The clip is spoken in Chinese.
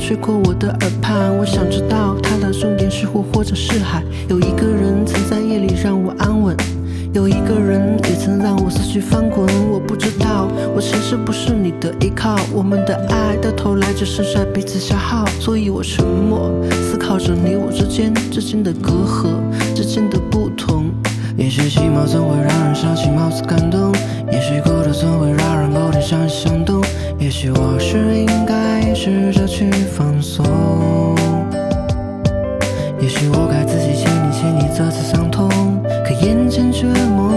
吹过我的耳畔，我想知道它的终点是湖或者是海。有一个人曾在夜里让我安稳，有一个人也曾让我思绪翻滚。我不知道我其实不是你的依靠，我们的爱到头来只剩下彼此消耗，所以我沉默，思考着你我之间的隔阂，之间的不同。也许起貌总会让人想起貌似感动，也许孤独总会让人不停相信相动，也许我是应该试着去放松，也许我该自己牵你，牵你这次伤痛，可眼前却陌